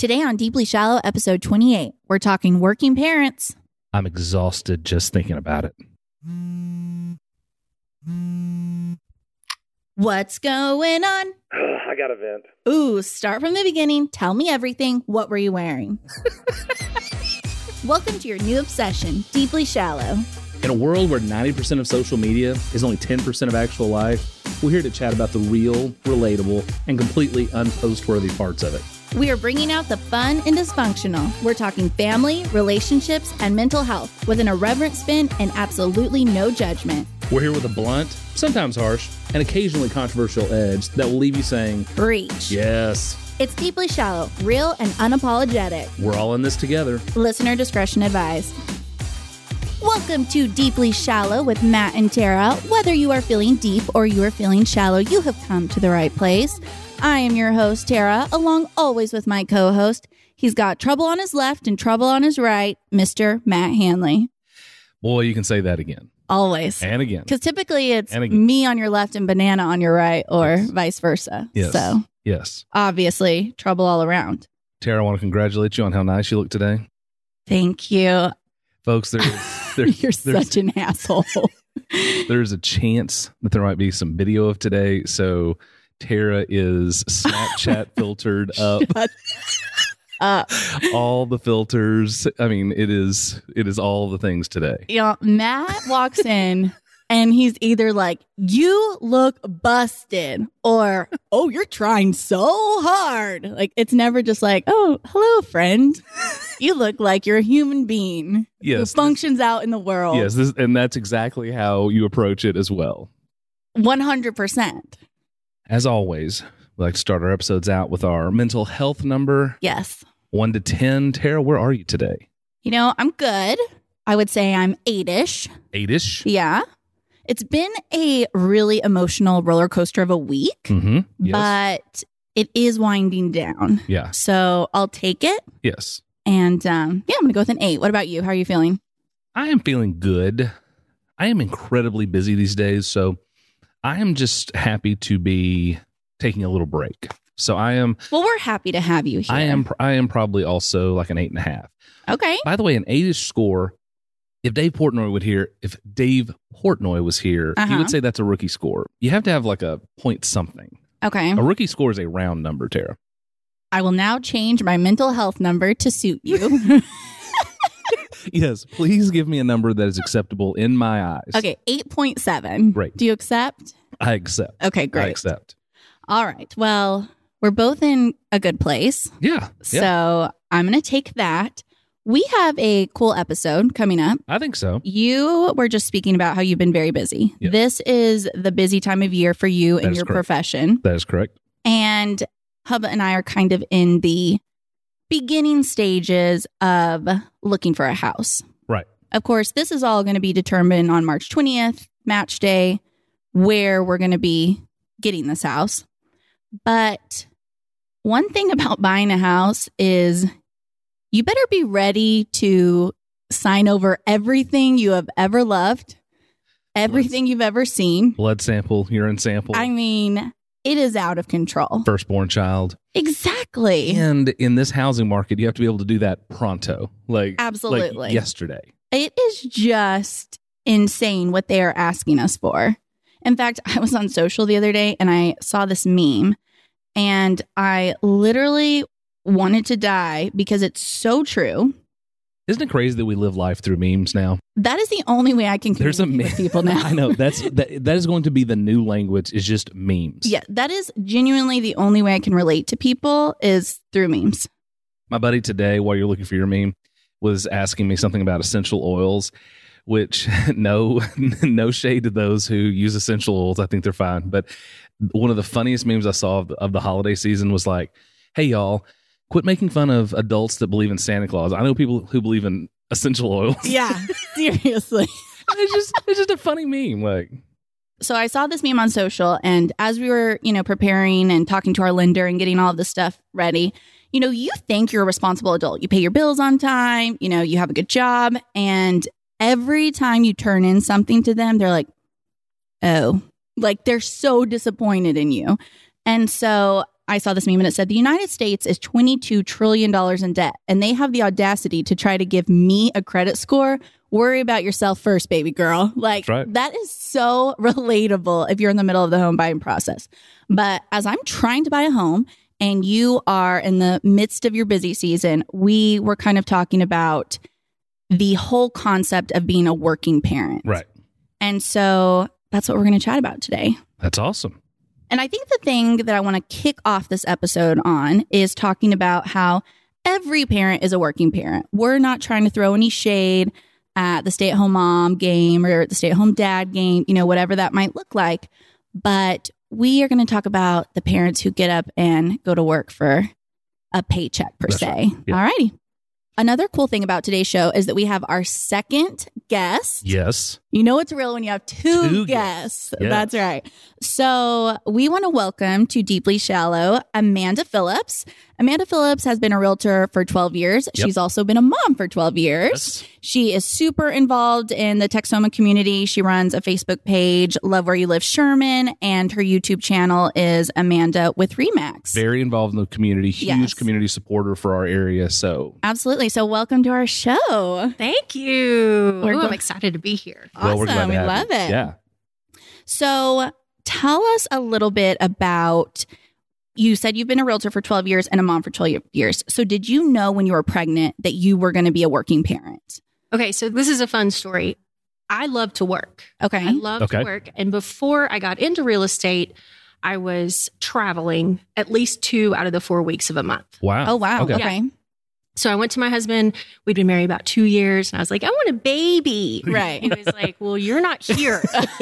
Today on Deeply Shallow, episode 28, we're talking working parents. I'm exhausted just thinking about it. What's going on? I got a vent. Ooh, start from the beginning. Tell me everything. What were you wearing? Welcome to your new obsession, Deeply Shallow. In a world where 90% of social media is only 10% of actual life, we're here to chat about the real, relatable, and completely unpost-worthy parts of it. We are bringing out the fun and dysfunctional. We're talking family, relationships, and mental health with an irreverent spin and absolutely no judgment. We're here with a blunt, sometimes harsh, and occasionally controversial edge that will leave you saying, Preach. yes. It's Deeply Shallow, real and unapologetic. We're all in this together. Listener discretion advised. Welcome to Deeply Shallow with Matt and Tara. Whether you are feeling deep or you are feeling shallow, you have come to the right place. I am your host, Tara, along always with my co-host. He's got trouble on his left and trouble on his right, Mr. Matt Hanley. Boy, you can say that again. Always. And again. Because typically it's me on your left and banana on your right, or vice versa. Yes. So, yes. obviously, trouble all around. Tara, I want to congratulate you on how nice you look today. Thank you. Folks, You're such an asshole. There's a chance that there might be some video of today, so Tara is Snapchat filtered up. All the filters. I mean, it is all the things today. Matt walks in and he's either like, you look busted, or, oh, you're trying so hard. Like, it's never just like, oh, hello, friend. You look like you're a human being who functions out in the world. Yes, and that's exactly how you approach it as well. 100%. As always, we like to start our episodes out with our mental health number. Yes. 1 to 10. Tara, where are you today? I'm good. I would say I'm 8-ish. 8-ish? Yeah. It's been a really emotional roller coaster of a week, Mm-hmm. Yes. but it is winding down. Yeah. So I'll take it. Yes. And I'm going to go with an 8. What about you? How are you feeling? I am feeling good. I am incredibly busy these days, so I am just happy to be taking a little break. So I am. Well, we're happy to have you here. I am probably also like an 8.5. Okay. By the way, an 8-ish score. If Dave Portnoy was here, he would say that's a rookie score. You have to have like a point something. Okay. A rookie score is a round number, Tara. I will now change my mental health number to suit you. Yes, please give me a number that is acceptable in my eyes. Okay, 8.7. Great. Do you accept? I accept. Okay, great. I accept. All right. Well, we're both in a good place. Yeah. So I'm going to take that. We have a cool episode coming up. I think so. You were just speaking about how you've been very busy. Yes. This is the busy time of year for you in your profession. That is correct. And Hubba and I are kind of in the beginning stages of looking for a house. Right. Of course, this is all going to be determined on March 20th, match day, where we're going to be getting this house. But one thing about buying a house is you better be ready to sign over everything you have ever loved, everything you've ever seen. Blood sample, urine sample. I mean, it is out of control. Firstborn child. Exactly. And in this housing market, you have to be able to do that pronto. Absolutely. Like yesterday. It is just insane what they are asking us for. In fact, I was on social the other day and I saw this meme and I literally wanted to die because it's so true. Isn't it crazy that we live life through memes now? That is the only way I can communicate with people now. I know. That is going to be the new language, is just memes. Yeah, that is genuinely the only way I can relate to people is through memes. My buddy today, while you're looking for your meme, was asking me something about essential oils, which no shade to those who use essential oils. I think they're fine. But one of the funniest memes I saw of the holiday season was like, hey, y'all, quit making fun of adults that believe in Santa Claus. I know people who believe in essential oils. Yeah, seriously. It's just a funny meme. So I saw this meme on social, and as we were, preparing and talking to our lender and getting all of this stuff ready, you think you're a responsible adult. You pay your bills on time, you have a good job, and every time you turn in something to them, they're like, oh, like they're so disappointed in you. And so I saw this meme and it said the United States is $22 trillion in debt, and they have the audacity to try to give me a credit score. Worry about yourself first, baby girl. Like, right. That is so relatable if you're in the middle of the home buying process. But as I'm trying to buy a home and you are in the midst of your busy season, we were kind of talking about the whole concept of being a working parent. Right. And so that's what we're going to chat about today. That's awesome. And I think the thing that I want to kick off this episode on is talking about how every parent is a working parent. We're not trying to throw any shade at the stay-at-home mom game or the stay-at-home dad game, whatever that might look like. But we are going to talk about the parents who get up and go to work for a paycheck per se. Right. Yeah. All righty. Another cool thing about today's show is that we have our second guest. Yes. You know it's real when you have two guests. Yes. That's right. So we want to welcome to Deeply Shallow, Amanda Phillips. Amanda Phillips has been a realtor for 12 years. Yep. She's also been a mom for 12 years. Yes. She is super involved in the Texoma community. She runs a Facebook page, Love Where You Live Sherman, and her YouTube channel is Amanda with Remax. Very involved in the community, huge Yes. community supporter for our area. So Absolutely. So welcome to our show. Thank you. We're Ooh, go- I'm excited to be here. well, we're glad Awesome. to We have love you. it. Yeah. So tell us a little bit about, you said you've been a realtor for 12 years and a mom for 12 years. So did you know when you were pregnant that you were going to be a working parent? Okay, so this is a fun story. I love to work. Okay. I love Okay. to work. And before I got into real estate, I was traveling at least 2 out of the 4 weeks of a month. Wow. Oh, wow. Okay. Okay. So I went to my husband. We'd been married about 2 years. And I was like, I want a baby. Right. He was like, well, you're not here.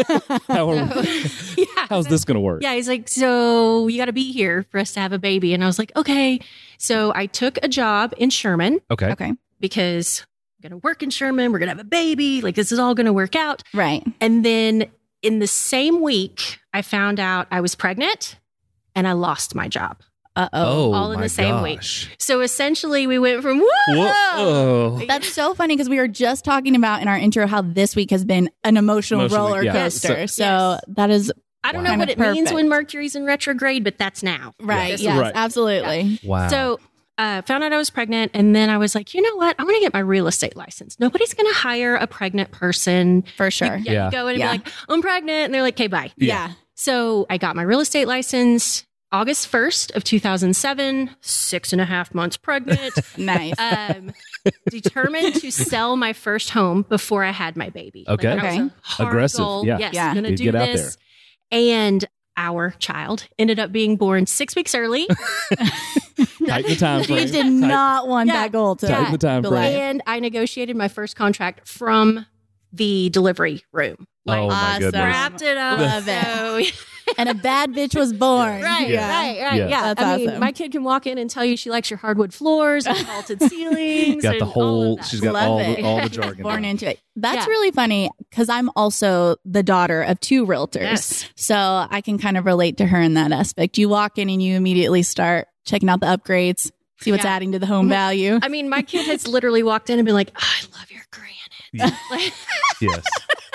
Yeah. How's this going to work? Yeah, he's like, so you got to be here for us to have a baby. And I was like, okay. So I took a job in Sherman Okay. Okay. because I'm going to work in Sherman. We're going to have a baby. Like, this is all going to work out. Right. And then in the same week, I found out I was pregnant and I lost my job. Uh-oh. Oh, all in my the same week. gosh. So essentially, we went from, whoa, Whoa. That's so funny because we were just talking about in our intro how this week has been an emotional Emotionally, roller yeah. coaster. Yes. So Yes. that is I don't Wow. know what it Kinda means perfect. when Mercury's in retrograde, but that's now. right. This Yes, Right. absolutely. Wow. So found out I was pregnant. And then I was like, you know what? I want to get my real estate license. Nobody's going to hire a pregnant person. For sure. Yeah. You go in and Yeah. be like, I'm pregnant. And they're like, okay, bye. Yeah. So I got my real estate license August 1st of 2007, 6.5 months pregnant. Nice. Determined to sell my first home before I had my baby. Okay. that was Okay. a hard Aggressive, goal. yeah. Yes, Yeah. gonna You do get out this. And our child ended up being born 6 weeks early. Tighten the time You frame. did not want Yeah. that goal to Tighten the time delay. frame. And I negotiated my first contract from the delivery room. Oh, my Awesome. goodness. Wrapped it up. Love it. So- And a bad bitch was born. Right, Yeah. right. Yeah. Yeah. That's I mean, awesome. my kid can walk in and tell you she likes your hardwood floors and vaulted ceilings. Got the and all whole, of that. she's got Love all it. the, all the jargon. Born down. into it. That's Yeah. really funny because I'm also the daughter of 2 realtors. Yes. So I can kind of relate to her in that aspect. You walk in and you immediately start checking out the upgrades, see what's Yeah. adding to the home value. I mean, my kid has literally walked in and been like, oh, I love your granite. Yeah. Like, Yes.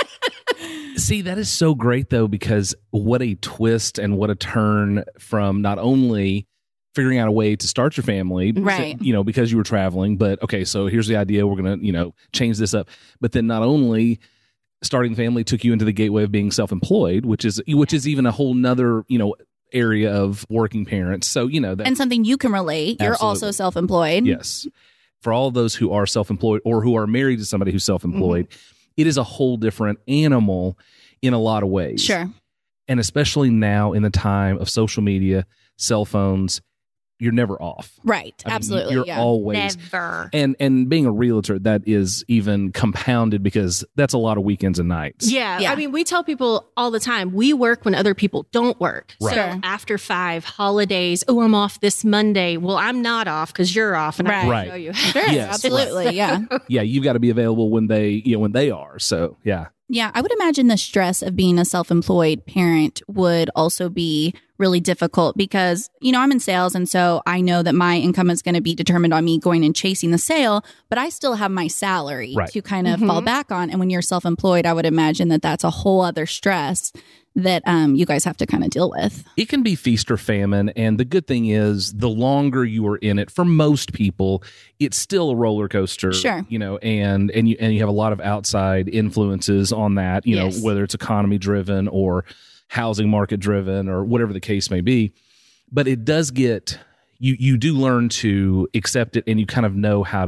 See, that is so great though, because what a twist and what a turn from not only figuring out a way to start your family, Right. because you were traveling, but okay, so here's the idea. We're going to, change this up. But then not only starting the family took you into the gateway of being self-employed, which is even a whole nother, area of working parents. So, that And something you can relate. You're Absolutely. also self-employed. yes, for all those who are self-employed or who are married to somebody who's self-employed, it is a whole different animal in a lot of ways. Sure. And especially now in the time of social media, cell phones, you're never off. Right. I mean, Absolutely. you're yeah. always. never. And being a realtor, that is even compounded because that's a lot of weekends and nights. Yeah. Yeah. I mean, we tell people all the time, we work when other people don't work. Right. So Sure. after 5 holidays, oh, I'm off this Monday. Well, I'm not off because you're off. And I can Right. show you. Sure. Yes. Absolutely. Yeah. Yeah, you've got to be available when they are. So yeah. Yeah, I would imagine the stress of being a self-employed parent would also be really difficult because, I'm in sales. And so I know that my income is going to be determined on me going and chasing the sale, but I still have my salary Right. to kind of fall back on. And when you're self-employed, I would imagine that that's a whole other stress that you guys have to kind of deal with. It can be feast or famine. And the good thing is the longer you are in it, for most people, it's still a roller coaster. Sure. And you have a lot of outside influences on that, Yes. whether it's economy driven or housing market driven or whatever the case may be. But it does get, you do learn to accept it, and you kind of know how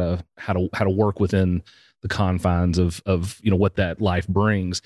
to work within the confines of what that life brings.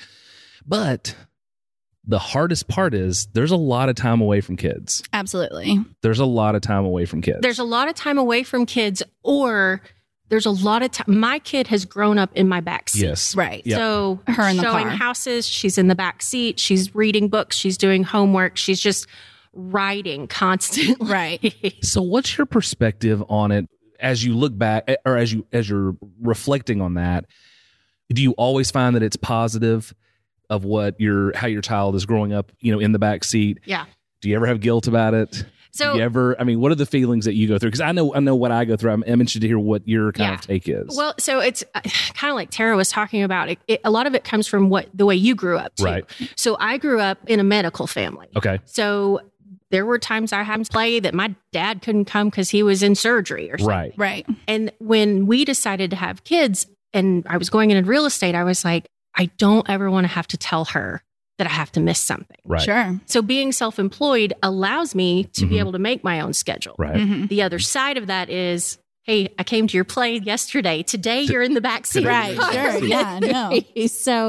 But the hardest part is there's a lot of time away from kids. Absolutely. There's a lot of time away from kids. There's a lot of time away from kids, or there's a lot of time. My kid has grown up in my back seat. Yes. Right. Yep. So Her in the showing car. houses, she's in the back seat. She's reading books. She's doing homework. She's just writing constantly. Right. So what's your perspective on it as you look back, or as you're reflecting on that? Do you always find that it's positive of how your child is growing up, in the back seat? Yeah. Do you ever have guilt about it? So Do you ever, what are the feelings that you go through? Because I know what I go through. I'm interested to hear what your kind of take is. Well, so it's kind of like Tara was talking about. A lot of it comes from the way you grew up, too. Right. So I grew up in a medical family. Okay. So there were times I had to play that my dad couldn't come because he was in surgery or something. Right. Right. And when we decided to have kids and I was going into real estate, I was like, I don't ever want to have to tell her that I have to miss something. Right. Sure. So being self-employed allows me to be Mhm. able to make my own schedule. Right. Mhm. The other side of that is, hey, I came to your play yesterday. Today you're in the back seat. Right. Sure. Yeah. No. So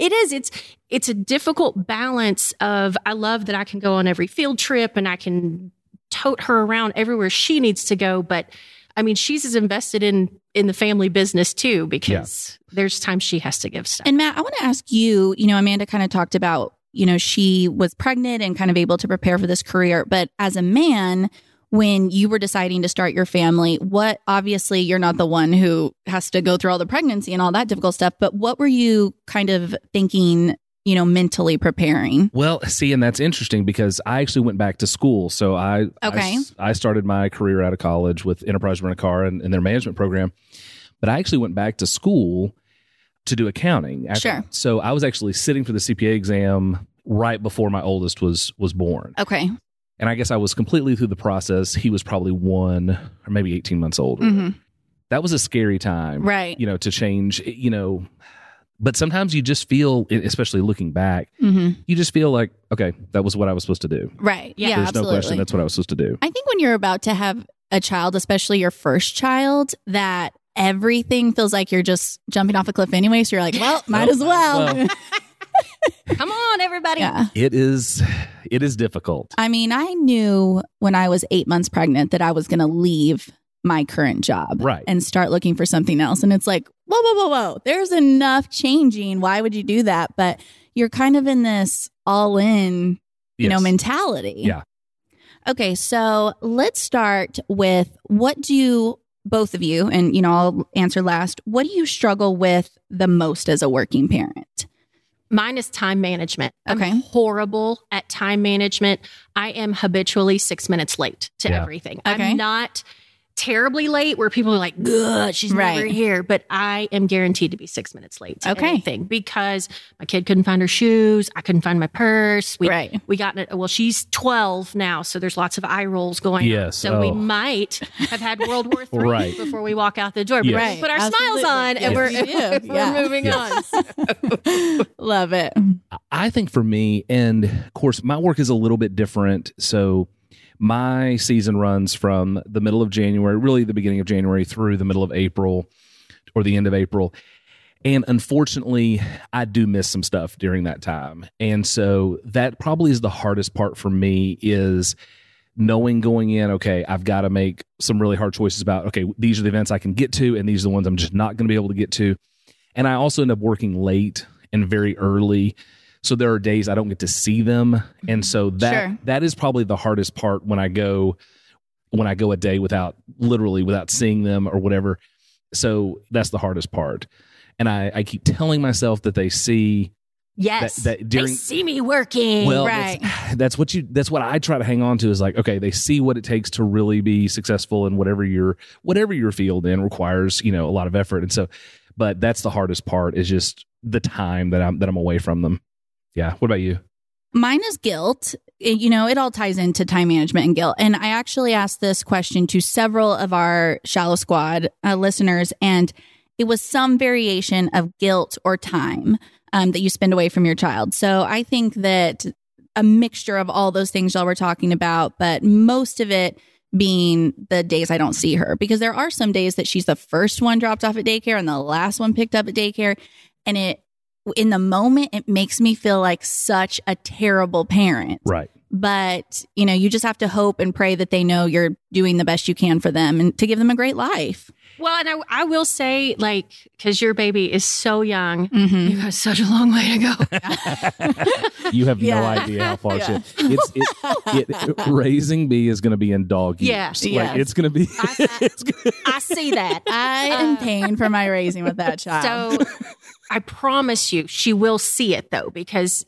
it's a difficult balance of, I love that I can go on every field trip and I can tote her around everywhere she needs to go. But I mean, she's as invested in the family business too, because there's times she has to give stuff. And Matt, I want to ask you, Amanda kind of talked about, she was pregnant and kind of able to prepare for this career. But as a man, when you were deciding to start your family, obviously you're not the one who has to go through all the pregnancy and all that difficult stuff, but what were you kind of thinking, mentally preparing? Well, see, and that's interesting because I actually went back to school. So I started my career out of college with Enterprise Rent a Car and their management program. But I actually went back to school to do accounting. Sure. So I was actually sitting for the CPA exam right before my oldest was born. Okay. And I guess I was completely through the process. He was probably 1 or maybe 18 months older. Mhm. That was a scary time. Right. To change, But sometimes you just feel, especially looking back, Mm-hmm. you just feel like, okay, that was what I was supposed to do. Right. Yeah. Yeah, There's absolutely. no question that's what I was supposed to do. I think when you're about to have a child, especially your first child, that everything feels like you're just jumping off a cliff anyway. So you're like, well, might as well. Well. Come on, everybody. Yeah. It is difficult. I mean, I knew when I was 8 months pregnant that I was going to leave my current job Right. and start looking for something else. And it's like, whoa. There's enough changing. Why would you do that? But you're kind of in this all in, Yes. mentality. Yeah. Okay. So let's start with what do both of you, and, I'll answer last. What do you struggle with the most as a working parent? Mine is time management. Okay. I'm horrible at time management. I am habitually 6 minutes late to Yeah. everything. Okay. I'm not terribly late where people are like, ugh, she's never Right. here. But I am guaranteed to be 6 minutes late to Okay. anything because my kid couldn't find her shoes. I couldn't find my purse. Right. We got it. Well, she's 12 now, so there's lots of eye rolls going on. Yes. So we Oh. might have had World War III Right. before we walk out the door. But Yes. we put our Absolutely. smiles on and Yes, we're, we do. we're Yeah. moving Yeah. on. Love it. I think for me, and of course, my work is a little bit different. So my season runs from the middle of January, really the beginning of January through the middle of April or the end of April. And unfortunately, I do miss some stuff during that time. And so that probably is the hardest part for me is knowing going in, okay, I've got to make some really hard choices about, okay, these are the events I can get to, and these are the ones I'm just not going to be able to get to. And I also end up working late and very early. So there are days I don't get to see them. And so Sure. that is probably the hardest part when I go a day without seeing them or whatever. So that's the hardest part. And I keep telling myself that they see Yes. that during, they see me working. well, Right. that's what I try to hang on to is like, okay, they see what it takes to really be successful in whatever your field in requires, a lot of effort. And so, but that's the hardest part is just the time that I'm away from them. Yeah. What about you? Mine is guilt. It all ties into time management and guilt. And I actually asked this question to several of our Shallow Squad listeners, and it was some variation of guilt or time that you spend away from your child. So I think that a mixture of all those things y'all were talking about, but most of it being the days I don't see her, because there are some days that she's the first one dropped off at daycare and the last one picked up at daycare. And in the moment, it makes me feel like such a terrible parent. Right. But, you just have to hope and pray that they know you're doing the best you can for them and to give them a great life. Well, and I will say, like, because your baby is so young, Mm-hmm. you have such a long way to go. You have no idea how far raising B is going to be in dog years. Yeah. Like, Yes. it's going to be. I see that. I am paying for my raising with that child. So I promise you, she will see it, though, because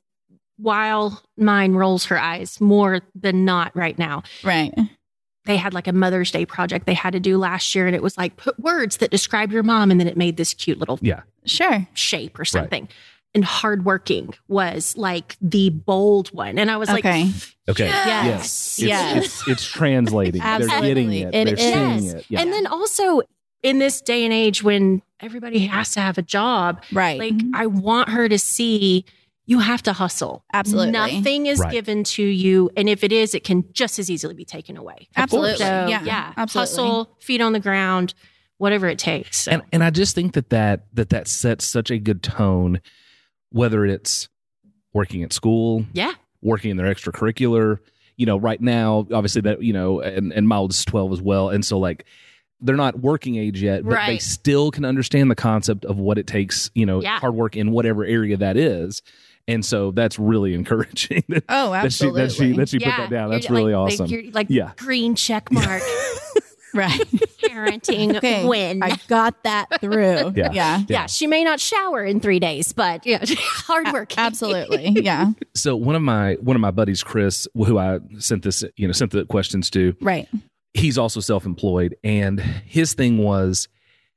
while mine rolls her eyes more than not right now, Right. they had like a Mother's Day project they had to do last year. And it was like, put words that describe your mom. And then it made this cute little Yeah. Sure. shape or something. And hardworking was like the bold one. And I was Okay. Okay. Yes. Yes. It's translating. They're getting Absolutely. it. It They're is. seeing yes. it. Yeah. And then also in this day and age when everybody has to have a job, Right. like I want her to see you have to hustle. Absolutely. Nothing is Right. given to you. And if it is, it can just as easily be taken away. Absolutely. So, Yeah. Absolutely. Hustle, feet on the ground, whatever it takes. So. And I just think that sets such a good tone, whether it's working at school, yeah. working in their extracurricular, right now, obviously that, and my oldest is 12 as well. And so like, they're not working age yet, but they Right. still can understand the concept of what it takes, Yeah. hard work in whatever area that is. And so that's really encouraging that, Oh, absolutely. that she put that down. That's really awesome. You're like Yeah. green check mark, Right. parenting Okay. win. I got that through. Yeah. Yeah. yeah, she may not shower in 3 days, but yeah, hard work. Absolutely. Yeah. So one of my buddies, Chris, who I sent the questions to, Right. he's also self-employed, and his thing was,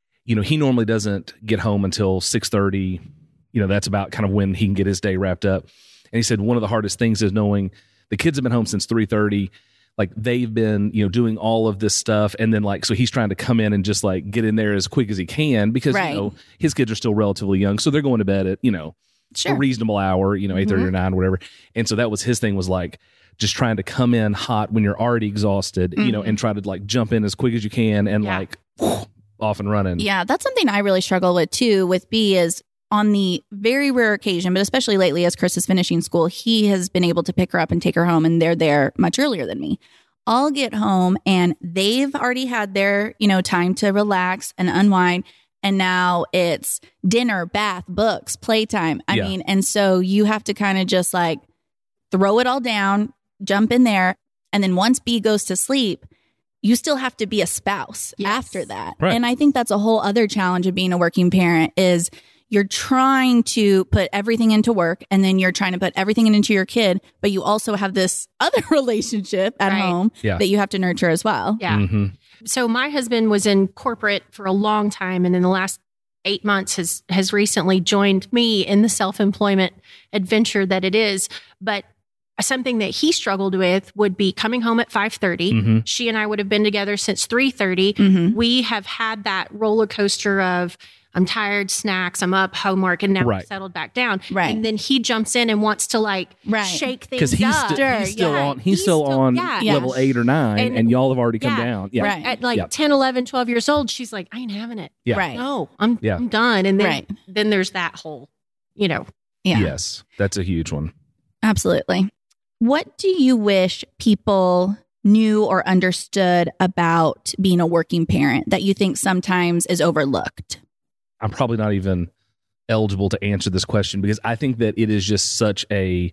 he normally doesn't get home until 6:30. That's about kind of when he can get his day wrapped up. And he said one of the hardest things is knowing the kids have been home since 3:30. Like they've been, doing all of this stuff. And then so he's trying to come in and just like get in there as quick as he can because, Right. his kids are still relatively young. So they're going to bed at, Sure. a reasonable hour, 8:30 or 9, whatever. And so that was his thing, was like just trying to come in hot when you're already exhausted, and try to like jump in as quick as you can and Yeah. like off and running. Yeah. That's something I really struggle with too with B is on the very rare occasion, but especially lately as Chris is finishing school, he has been able to pick her up and take her home, and they're there much earlier than me. I'll get home and they've already had their, time to relax and unwind. And now it's dinner, bath, books, playtime. I Yeah. mean, and so you have to kind of just like throw it all down, jump in there. And then once B goes to sleep, you still have to be a spouse Yes. after that. Right. And I think that's a whole other challenge of being a working parent is you're trying to put everything into work and then you're trying to put everything into your kid, but you also have this other relationship at Right. home Yeah. that you have to nurture as well. Yeah. Mm-hmm. So my husband was in corporate for a long time, and in the last 8 months has recently joined me in the self-employment adventure that it is. But something that he struggled with would be coming home at 5:30. Mm-hmm. She and I would have been together since 3:30. Mhm. We have had that roller coaster of I'm tired, snacks, I'm up, homework, and now Right. we've settled back down. Right. And then he jumps in and wants to like Right. shake things Because he's, up. he's still Yeah. on. He's still on yeah. level 8 or 9, and y'all have already come Yeah. down. Yeah. Right. At like Yeah. 10, 11, 12 years old, she's like, I ain't having it. Yeah. Right. No, I'm Yeah. I'm done. And then Right. then there's that whole, Yeah. Yes, that's a huge one. Absolutely. What do you wish people knew or understood about being a working parent that you think sometimes is overlooked? I'm probably not even eligible to answer this question because I think that it is just such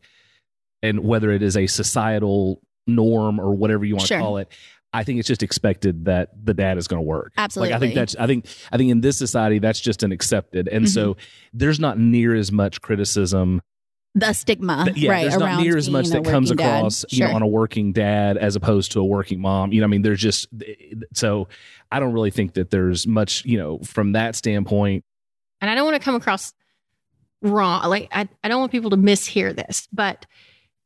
and whether it is a societal norm or whatever you want Sure. to call it, I think it's just expected that the dad is going to work. Absolutely. Like I think in this society that's just an accepted, and so there's not near as much criticism. The stigma, right? There's not around near as much being a that comes working dad. across, Sure. on a working dad as opposed to a working mom. I mean, there's just so I don't really think that there's much, from that standpoint. and I don't want to come across wrong. Like I don't want people to mishear this, but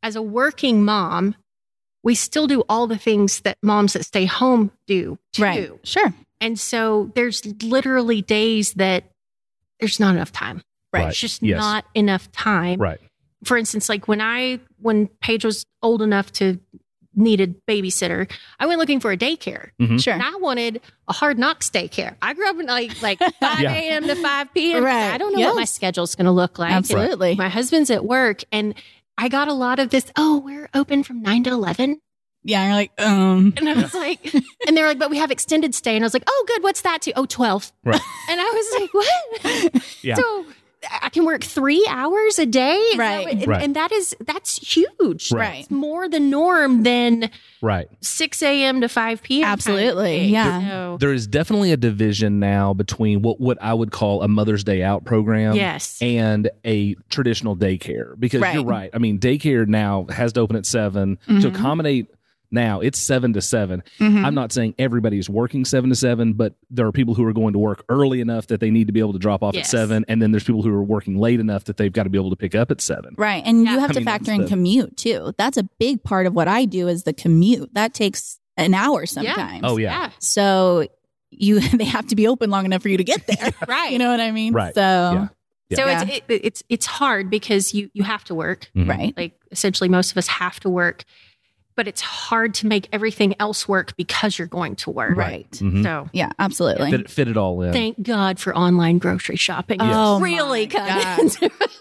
as a working mom, we still do all the things that moms that stay home do too. Right. Sure. And so there's literally days that there's not enough time. Right. It's just Yes. not enough time. Right. For instance, like when Paige was old enough to need a babysitter, I went looking for a daycare. Mhm. Sure. And I wanted a Hard Knocks daycare. I grew up in like 5 Yeah. a.m. to 5 p.m. Right. I don't know Yes. what my schedule's going to look like. Absolutely. My husband's at work, and I got a lot of this, we're open from 9 to 11. Yeah. You're like, And I was like, and they were like, but we have extended stay. And I was like, oh, good. What's that too? Oh, 12. Right. And I was like, what? Yeah. So I can work 3 hours a day. Is that Right. what- and, Right. and that's huge. Right. It's more the norm than Right. 6 a.m. to 5 p.m. kind of Absolutely. thing. Yeah. So, There is definitely a division now between what I would call a Mother's Day Out program yes. and a traditional daycare, because Right. you're right. I mean, daycare now has to open at 7 to Mhm. accommodate. Now it's 7 to 7. Mhm. I'm not saying everybody is working 7 to 7, but there are people who are going to work early enough that they need to be able to drop off at Yes. 7. And then there's people who are working late enough that they've got to be able to pick up at 7. Right. And Yeah. you have I to mean, factor that's in the- commute too. That's a big part of what I do is the commute. That takes an hour sometimes. Oh, yeah. So they have to be open long enough for you to get there. Right. You know what I mean? Right. So Yeah. So Yeah. it's hard because you have to work. Mhm. right. Like essentially most of us have to work, but it's hard to make everything else work because you're going to work. Right. Mhm. So Yeah, absolutely. Fit it all in. thank God for online grocery shopping. Yes. Oh, Really my kind.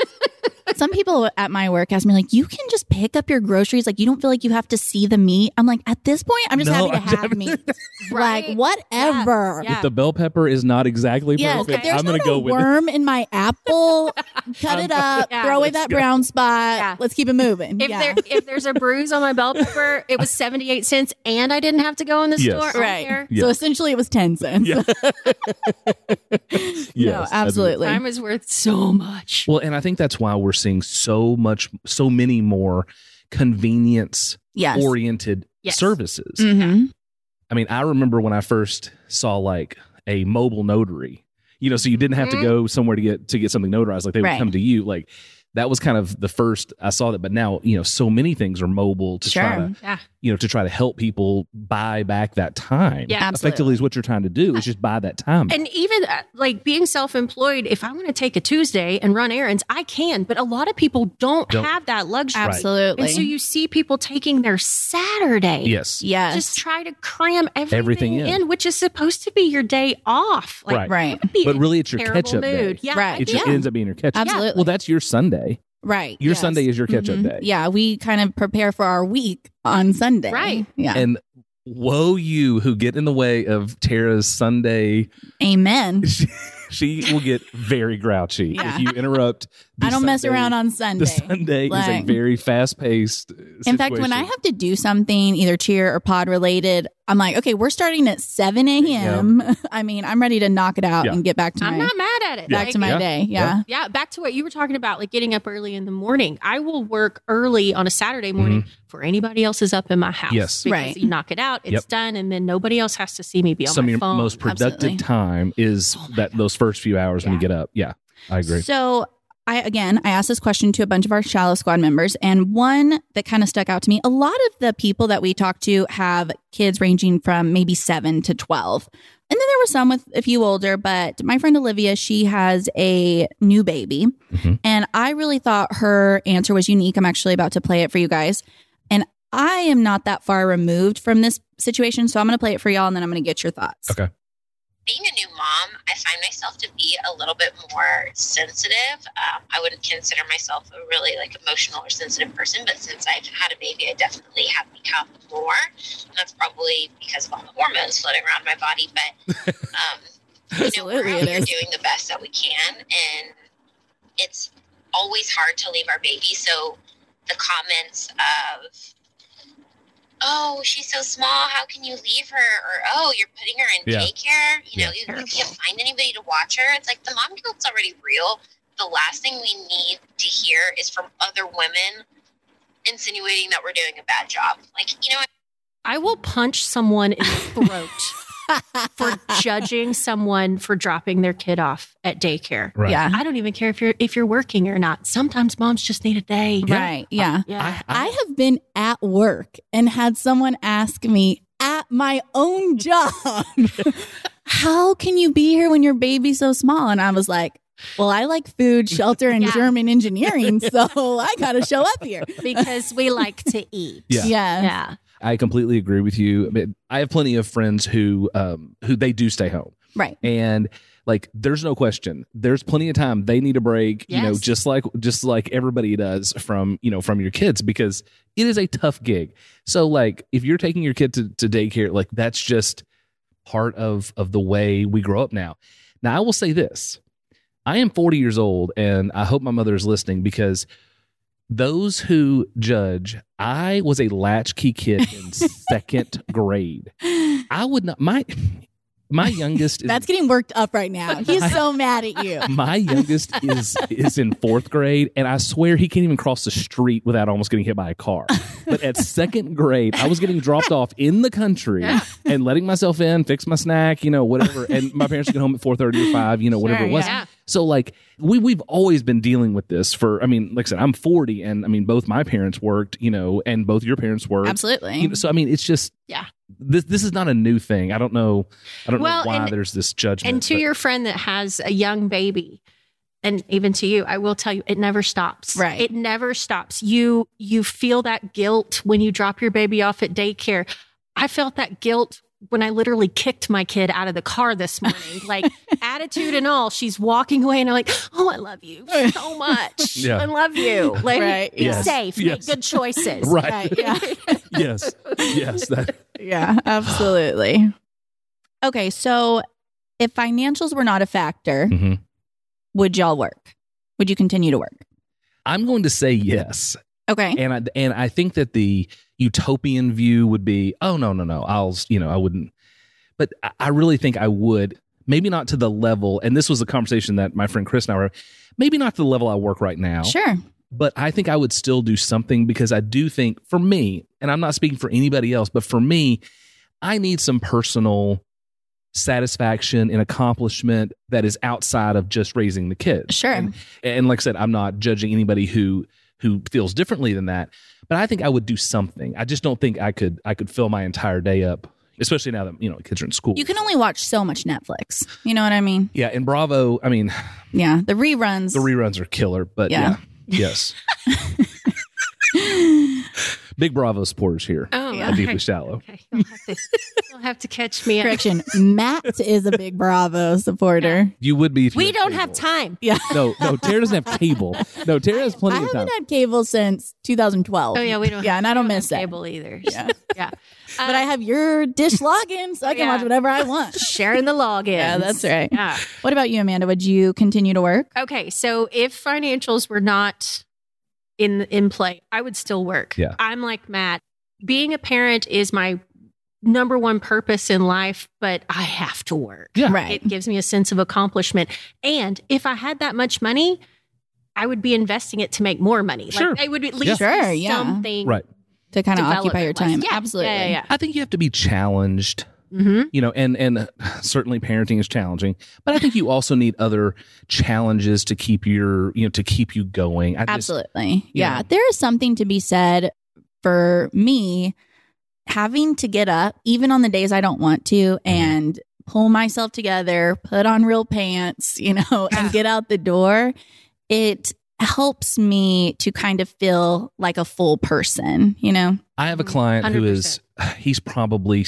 Some people at my work ask me, like, you can just pick up your groceries. Like, you don't feel like you have to see the meat. I'm like, at this point, I'm just No, happy to have meat. Right. Like, whatever. Yeah. If the bell pepper is not exactly Yes, perfect, if there's I'm going not to go a with it. worm in my apple, cut it up, Yeah. throw away Let's that go. brown spot. Yeah. Let's keep it moving. If there's a bruise on my bell pepper, it was 78 cents and I didn't have to go in the Yes. store. I don't Right. care. Yeah. So essentially, it was 10 cents. Yeah. No, Yes, absolutely. Time is worth so much. Well, and I think that's why we're seeing so many more convenience Yes. oriented Yes. services. Mm-hmm. I mean, I remember when I first saw like a mobile notary, so you didn't have to go somewhere to get something notarized. Like they would Right. come to you. Like that was kind of the first I saw that. But now, so many things are mobile to try Sure. to try to help people buy back that time. Yeah. Absolutely. Effectively is what you're trying to do is just buy that time. And even like being self-employed, if I want to take a Tuesday and run errands, I can. But a lot of people don't have that luxury. Absolutely. And so you see people taking their Saturday. Yes. Yes. Just try to cram Everything everything in. in, which is supposed to be your day off. Like, Right. Right. I'd be But in really it's your terrible catch-up day. mood. Yeah, Right. I'd It be- ends up being your catch up. Absolutely. Well, that's your Sunday. Right. Your Yes. Sunday is your catch up Mhm. day. Yeah. We kind of prepare for our week on Sunday. Right. Yeah. And woe you who get in the way of Tara's Sunday. Amen. She will get very grouchy Yeah. if you interrupt. the I don't mess Sunday. around on Sunday. The Sunday is a Like- very fast paced. In fact, when I have to do something either cheer or pod related, I'm like, okay, we're starting at 7 a.m. I mean, I'm ready to knock it out Yeah. and get back to I'm my not mad at it. back Like, to my Yeah. day. Yeah. Yeah, back to what you were talking about, like getting up early in the morning. I will work early on a Saturday morning before anybody else is up in my house. Mm-hmm. Yes. Because Right. you knock it out, it's Yep. done, and then nobody else has to see me be on some of my your phone. most productive Absolutely. time is those first few hours when you Yeah. get up. Yeah, I agree. So I asked this question to a bunch of our Shallow Squad members, and one that kind of stuck out to me, a lot of the people that we talked to have kids ranging from maybe 7 to 12. And then there were some with a few older, but my friend Olivia, she has a new baby. Mhm. And I really thought her answer was unique. I'm actually about to play it for you guys. And I am not that far removed from this situation, so I'm going to play it for y'all, and then I'm going to get your thoughts. Okay. Being a new mom, I find myself to be a little bit more sensitive. I wouldn't consider myself a really emotional or sensitive person, but since I've had a baby, I definitely have become more. And that's probably because of all the hormones floating around my body. But Absolutely, we're out it here is. doing the best that we can, and it's always hard to leave our baby. So the comments of, "Oh, she's so small. How can you leave her?" Or, "Oh, you're putting her in Yeah. daycare. You know, Yeah. you can't find anybody to watch her." It's like the mom guilt's already real. The last thing we need to hear is from other women insinuating that we're doing a bad job. I will punch someone in the throat for judging someone for dropping their kid off at daycare. Right. Yeah. I don't even care if you're working or not. Sometimes moms just need a day. Right. Yeah. Yeah. I have been at work and had someone ask me at my own job, how can you be here when your baby's so small? And I was like, well, I like food, shelter, and Yeah. German engineering, so I got to show up here. Because we like to eat. Yeah. Yeah. Yeah. I completely agree with you. I mean, I have plenty of friends who they do stay home, Right. and like there's no question, there's plenty of time they need a break. You know, Yes. just like everybody does from your kids, because it is a tough gig. So like if you're taking your kid to daycare, like that's just part of the way we grow up now. Now I will say this: I am 40 years old, and I hope my mother is listening, because those who judge, I was a latchkey kid in second grade. I would not. My youngest is That's getting worked up right now. He's so mad at you. my youngest is in fourth grade, and I swear he can't even cross the street without almost getting hit by a car. But at second grade, I was getting dropped off in the country and letting myself in, fix my snack, whatever. And my parents would get home at 4:30 or 5, whatever it was. yeah. So like we've always been dealing with this for, like I said, I'm 40, and both my parents worked, and both your parents worked. Absolutely. So it's just Yeah. This is not a new thing. I don't know Well, why and- there's this judgment. And to but- your friend that has a young baby, and even to you, I will tell you, it never stops. Right. It never stops. You feel that guilt when you drop your baby off at daycare. I felt that guilt when I literally kicked my kid out of the car this morning, like attitude and all. She's walking away, and I'm like, "Oh, I love you so much. Yeah. I love you. Like, Right. be Yes. safe, Yes. make good choices." right. Right. Yeah. yes. That. Yeah, absolutely. Okay, so if financials were not a factor, Mhm. would y'all work? Would you continue to work? I'm going to say yes. Okay. And I think that the utopian view would be, oh no, I wouldn't. But I really think I would. Maybe not to the level, and this was a conversation that my friend Chris and I were, maybe not to the level I work right now. Sure. But I think I would still do something, because I do think, for me, and I'm not speaking for anybody else, but for me, I need some personal satisfaction and accomplishment that is outside of just raising the kids. Sure. And like I said, I'm not judging anybody who feels differently than that, but I think I would do something. I just don't think I could fill my entire day up, especially now that kids are in school. You can only watch so much Netflix. You know what I mean? Yeah, and Bravo, Yeah, the reruns. the reruns are killer, but Yeah. yes. Big Bravo supporters here. Oh, Yeah. At okay. Deeply Shallow. Okay. You'll have to catch me. Correction, Matt is a big Bravo supporter. You would be. if you We had don't cable. have time. Yeah. No, Tara doesn't have cable. No, Tara has I plenty of time. haven't had cable since 2012. Oh yeah, we don't. Yeah, and I don't we miss have that. cable either. Yeah. Yeah. But I have your dish login, so I can Yeah. watch whatever I want. sharing the logins. Yeah, that's right. Yeah. What about you, Amanda? Would you continue to work? Okay, so if financials were not in play, I would still work. Yeah. I'm like Matt. Being a parent is my number one purpose in life, but I have to work. Yeah. Right. It gives me a sense of accomplishment. And if I had that much money, I would be investing it to make more money. Sure. Like, it would at least Yeah. be Sure, yeah. something Right. To kind of occupy your time. development-wise. Yeah. Absolutely. Yeah. I think you have to be challenged. Mm-hmm. And certainly parenting is challenging, but I think you also need other challenges to keep to keep you going. Absolutely. Yeah. Yeah. There is something to be said for me having to get up, even on the days I don't want to, and pull myself together, put on real pants, and get out the door. It helps me to kind of feel like a full person, I have a client who is, he's probably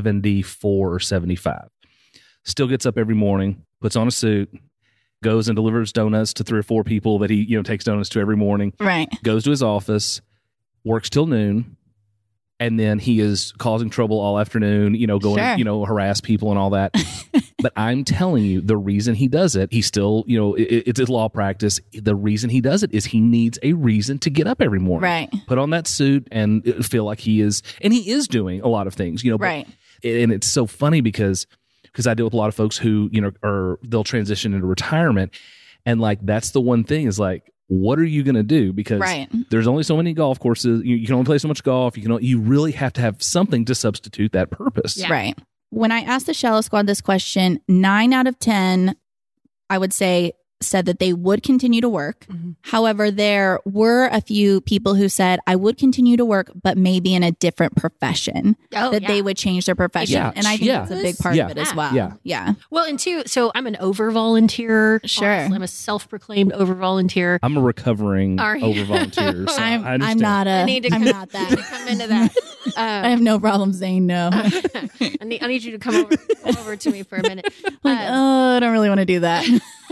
74 or 75, still gets up every morning, puts on a suit, goes and delivers donuts to 3 or 4 people that he, takes donuts to every morning, Right. goes to his office, works till noon, and then he is causing trouble all afternoon, going, Sure. harass people and all that. But I'm telling you, the reason he does it, he's still, it's his law practice. The reason he does it is he needs a reason to get up every morning, Right. put on that suit and feel like he is doing a lot of things, but- Right. and it's so funny because I deal with a lot of folks who, they'll transition into retirement. And like, that's the one thing is like, what are you going to do? Because Right. there's only so many golf courses. You can only play so much golf. You really have to have something to substitute that purpose. Yeah. Right. when I asked the Shallow Squad this question, 9 out of 10, I would say, said that they would continue to work. Mm-hmm. However, there were a few people who said, I would continue to work, but maybe in a different profession, they would change their profession. Yeah. And I think that's a big part of it as well. Yeah. Well, and two, so I'm an over-volunteer. Sure. Honestly, I'm a self-proclaimed over-volunteer. I'm a recovering Are you? over-volunteer. So I'm understand. not I need to I'm come- not that. come into that. I have no problem saying no. I need you to come over to me for a minute. I don't really want to do that.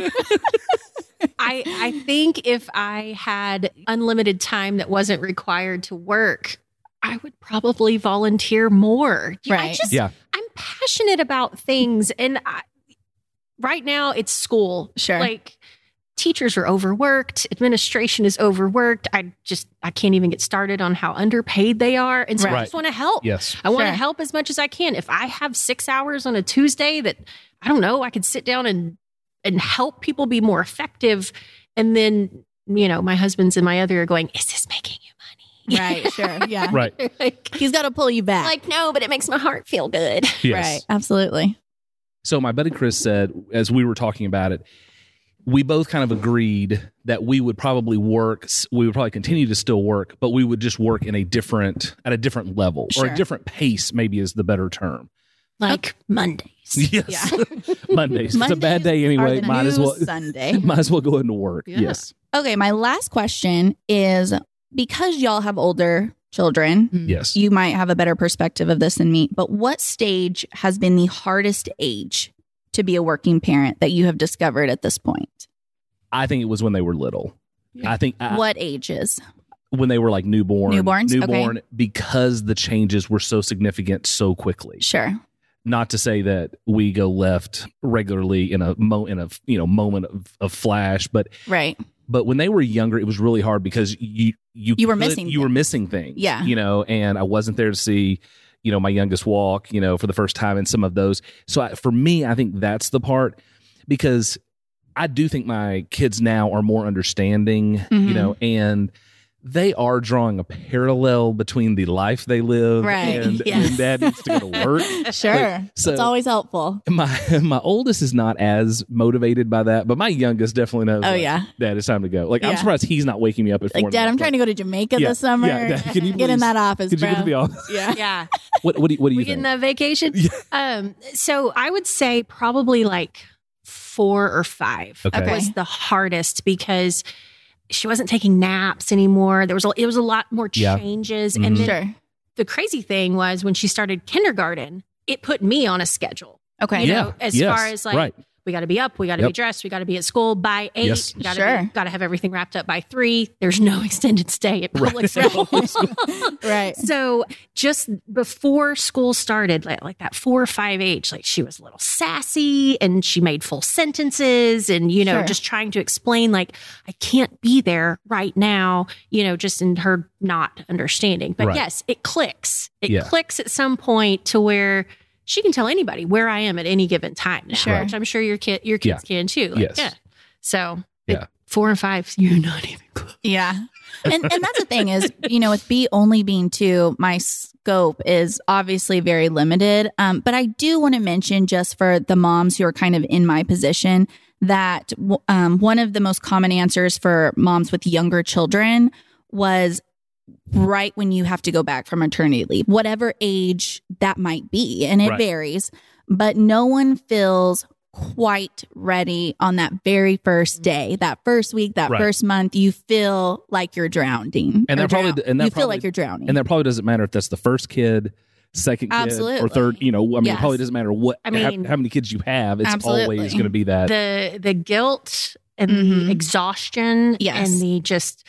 I think if I had unlimited time that wasn't required to work, I would probably volunteer more. Right. I'm passionate about things. And right now it's school. Sure. Like teachers are overworked. Administration is overworked. I can't even get started on how underpaid they are. And so I just want to help. Yes. I want to help as much as I can. If I have 6 hours on a Tuesday that, I don't know, I could sit down and help people be more effective. And then, my husband's and my other are going, is this making you money? Right. Sure. Yeah. Right. Like, He's got to pull you back. like, no, but it makes my heart feel good. Yes. Right. Absolutely. So my buddy Chris said, as we were talking about it, we both kind of agreed that we would probably continue to still work, but we would just work at a different level or a different pace, maybe is the better term. Like Mondays. Yes. Yeah. Mondays. It's a bad day anyway. Might as well Sunday. might as well go into work. Yeah. Yes. Okay. My last question is, because y'all have older children, Yes. you might have a better perspective of this than me, but what stage has been the hardest age to be a working parent that you have discovered at this point? I think it was when they were little. Yeah. I think What ages? when they were like Newborns? newborn, Okay. because the changes were so significant so quickly. Sure. Not to say that we go left regularly in a moment of flash, but Right. when they were younger, it was really hard because you were missing were missing things. Yeah. And I wasn't there to see my youngest walk for the first time in some of those. So for me, I think that's the part, because I do think my kids now are more understanding, and they are drawing a parallel between the life they live and dad needs to go to work. Sure. So it's always helpful. my oldest is not as motivated by that, but my youngest definitely knows. Oh, yeah. Dad, it's time to go. I'm Yeah. surprised he's not waking me up at 4 Like, Dad, I'm trying to go to Jamaica this summer. Yeah, Dad, can you Get in please- that office, Could you bro. go to the office? Yeah. Yeah. What do you We think? getting that vacation? So I would say probably like 4 or 5 Okay. was the hardest, because she wasn't taking naps anymore. It was a lot more Yeah. changes. Mhm. And then Sure. the crazy thing was, when she started kindergarten, it put me on a schedule. Okay. You know, as far as like, right. we got to be up, we got to be dressed, we got to be at school by 8, Yes. got Sure. to have everything wrapped up by 3. There's no extended stay at public school. Right. So just before school started, like that 4 or 5 age, like she was a little sassy and she made full sentences and, Sure. just trying to explain, like, I can't be there right now, just in her not understanding. But Right. yes, it clicks. It Yeah. clicks at some point to where she can tell anybody where I am at any given time now, Sure. which I'm sure your kids Yeah. can too. Like, Yes. Yeah. So Yeah. 4 and 5, you're not even close. Yeah. And that's the thing is, with B only being 2, my scope is obviously very limited. But I do want to mention, just for the moms who are kind of in my position, that one of the most common answers for moms with younger children was right when you have to go back from maternity leave, whatever age that might be. And it Right. varies, but no one feels quite ready on that very first day, that first week, that Right. first month. You feel like you're drowning. And or that probably- drown- and that you feel probably- like you're drowning. And that probably doesn't matter if that's the first kid, second kid, or Absolutely. third. It Yes. probably doesn't matter I mean, how many kids you have. It's Absolutely. always going to be that. The guilt and Mhm. the exhaustion Yes. and the just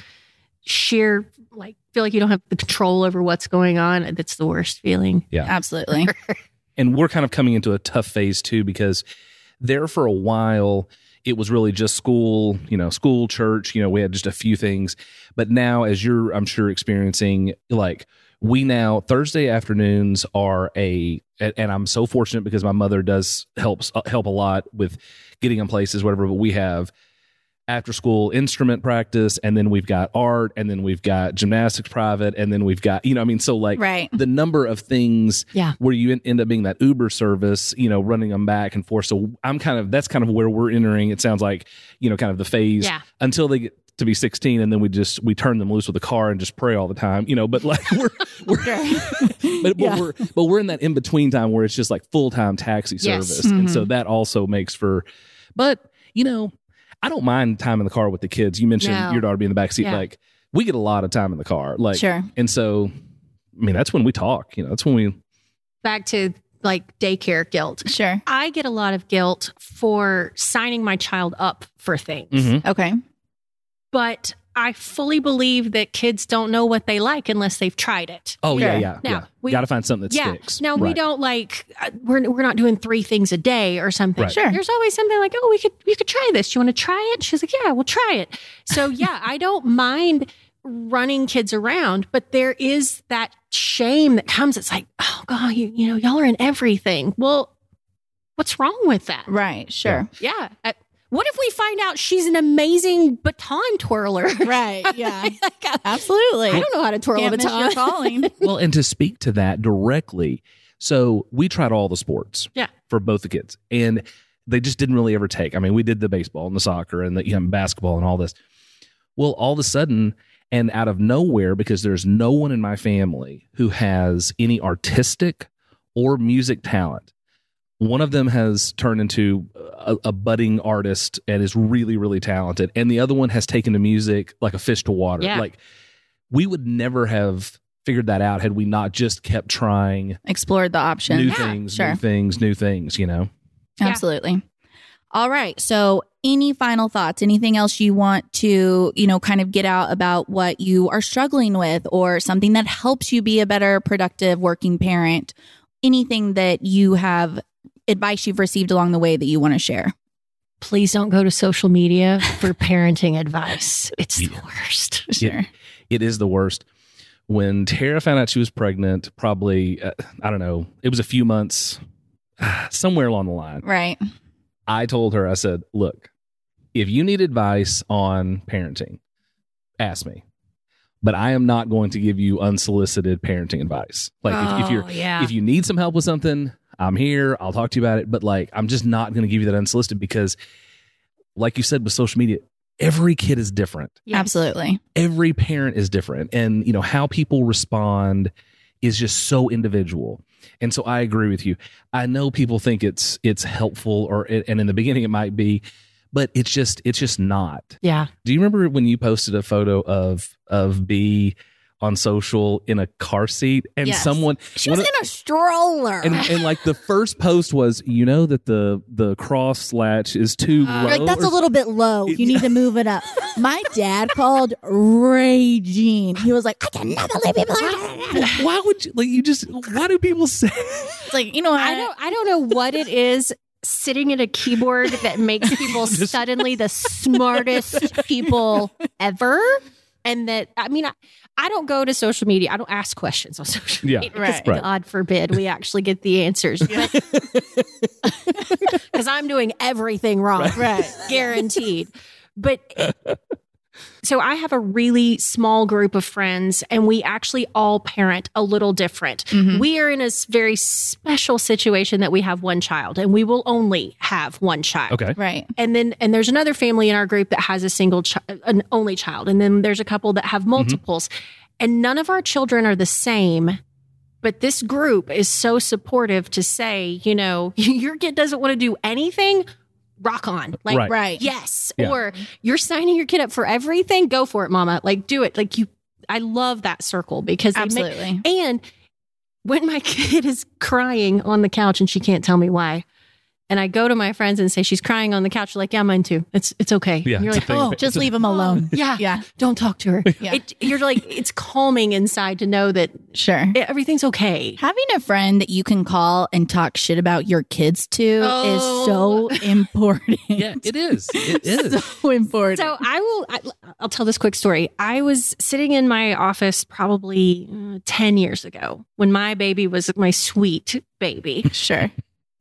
sheer, like, feel like you don't have the control over what's going on. That's the worst feeling. Yeah. Absolutely. And we're kind of coming into a tough phase too, because there for a while it was really just school, church, we had just a few things. But now, as you're, I'm sure, experiencing, like, we now Thursday afternoons are and I'm so fortunate because my mother does help a lot with getting in places, whatever, but we have after school instrument practice, and then we've got art, and then we've got gymnastics private, and then we've got, so like Right. the number of things Yeah. where you end up being that Uber service, running them back and forth. So that's kind of where we're entering. It sounds like, kind of the phase until they get to be 16, and then we turn them loose with a car and just pray all the time, but like we're but we're in that in between time where it's just like full-time taxi service. And so that also makes for, but I don't mind time in the car with the kids. You mentioned your daughter being in the back seat. Yeah. Like we get a lot of time in the car. Like, Sure. And so, that's when we talk, that's when we, Back to like daycare guilt. Sure. I get a lot of guilt for signing my child up for things. Mhm. Okay. But I fully believe that kids don't know what they like unless they've tried it. oh Sure. yeah. Now, we- got to find something that sticks. Now we Right. don't like we're not doing 3 things a day or something. Right. Sure. There's always something like, oh, we could try this. Do you want to try it? She's like, yeah, we'll try it. So yeah, I don't mind running kids around, but there is that shame that comes. It's like, oh God, y'all are in everything. Well, what's wrong with that? Right. Sure. Yeah. What if we find out she's an amazing baton twirler? Right. Yeah. Absolutely. I don't know how to twirl Can't a miss baton. your calling. Well, and to speak to that directly, so we tried all the sports for both the kids, and they just didn't really ever take. I mean, we did the baseball and the soccer and the basketball and all this. Well, all of a sudden, and out of nowhere, because there's no one in my family who has any artistic or music talent. One of them has turned into a budding artist and is really, really talented. And the other one has taken to music like a fish to water. Yeah. Like we would never have figured that out had we not just kept trying Explored the option. new Yeah, things, sure. new things, Yeah. Absolutely. All right. So, any final thoughts? Anything else you want to, kind of get out about what you are struggling with or something that helps you be a better, productive working parent? Anything that you have advice you've received along the way that you want to share? Please don't go to social media for parenting advice. It's the worst. Sure. It is the worst. When Tara found out she was pregnant, probably, I don't know, it was a few months, somewhere along the line. Right. I told her, I said, look, if you need advice on parenting, ask me. But I am not going to give you unsolicited parenting advice. Like if you need some help with something, I'm here. I'll talk to you about it. But like, I'm just not going to give you that unsolicited because like you said, with social media, every kid is different. Yes. Absolutely. Every parent is different. And how people respond is just so individual. And so I agree with you. I know people think it's helpful and in the beginning it might be, but it's just not. Yeah. Do you remember when you posted a photo of B on social in a car seat and Yes. someone She was in a stroller. and like the first post was, that the cross latch is too low. Like, that's or a little bit low. You need to move it up. My dad called raging. He was like, I cannot believe people. why would you why do people say It's like, what? I don't know what it is sitting at a keyboard that makes people suddenly the smartest people ever. And that, I don't go to social media. I don't ask questions on social media. Right. Because God forbid we actually get the answers. Because I'm doing everything wrong. Right. Guaranteed. But so I have a really small group of friends and we actually all parent a little different. Mhm. We are in a very special situation that we have one child and we will only have one child. Okay. Right. And there's another family in our group that has an only child. And then there's a couple that have multiples. And none of our children are the same. But this group is so supportive to say, your kid doesn't want to do anything, rock on. Like, Right. Right. yes. Yeah. Or you're signing your kid up for everything, go for it, mama. Like, do it. Like I love that circle because Absolutely. and when my kid is crying on the couch and she can't tell me why, and I go to my friends and say she's crying on the couch, they're like, yeah, mine too. It's okay. Yeah, And you're it's a like, thing. oh, Just leave them alone. yeah, Yeah. don't talk to her. Yeah. You're like, it's calming inside to know that Sure. everything's okay. Having a friend that you can call and talk shit about your kids to is so important. Yeah, it is. It is. So important. So I'll tell this quick story. I was sitting in my office probably 10 years ago when my baby was my sweet baby. Sure.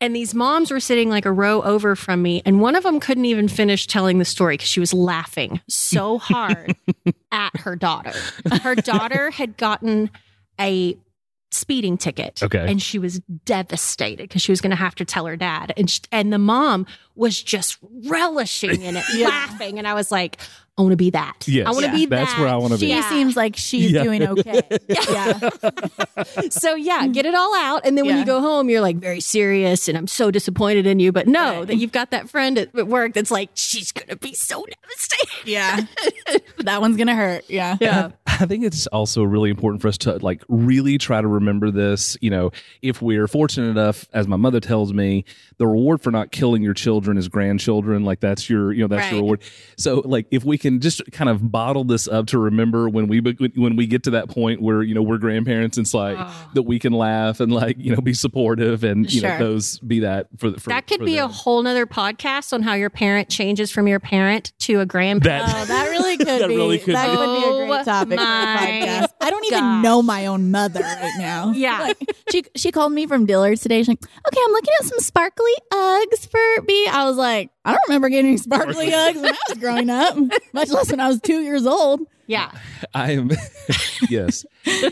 And these moms were sitting like a row over from me. And one of them couldn't even finish telling the story because she was laughing so hard at her daughter. Her daughter had gotten a speeding ticket. Okay. And she was devastated because she was going to have to tell her dad. And the mom was just relishing in it, laughing. And I was like, I want to be that. Yes. I want to be that. That's where I want to be. She seems like she's doing okay. Yeah. So get it all out. And then when you go home, you're like very serious and I'm so disappointed in you. But know that you've got that friend at work that's like, she's going to be so devastated. Yeah. That one's going to hurt. Yeah. Yeah. I think it's also really important for us to like really try to remember this. You know, if we're fortunate enough, as my mother tells me, the reward for not killing your children is grandchildren. Like that's your, that's your reward. So like if we can just kind of bottle this up to remember when we get to that point where, we're grandparents, it's like that we can laugh and like, be supportive and, those be that for that could for be them. a whole nother podcast on how your parent changes from your parent to a grandparent. That really could That be. really could that be. would be a great topic for the podcast. I don't even know my own mother right now. Yeah. She called me from Dillard's today. She's like, okay, I'm looking at some sparkly Uggs for me. I was like, I don't remember getting any sparkly Uggs when I was growing up, much less when I was 2 years old. Yeah. I am, yes.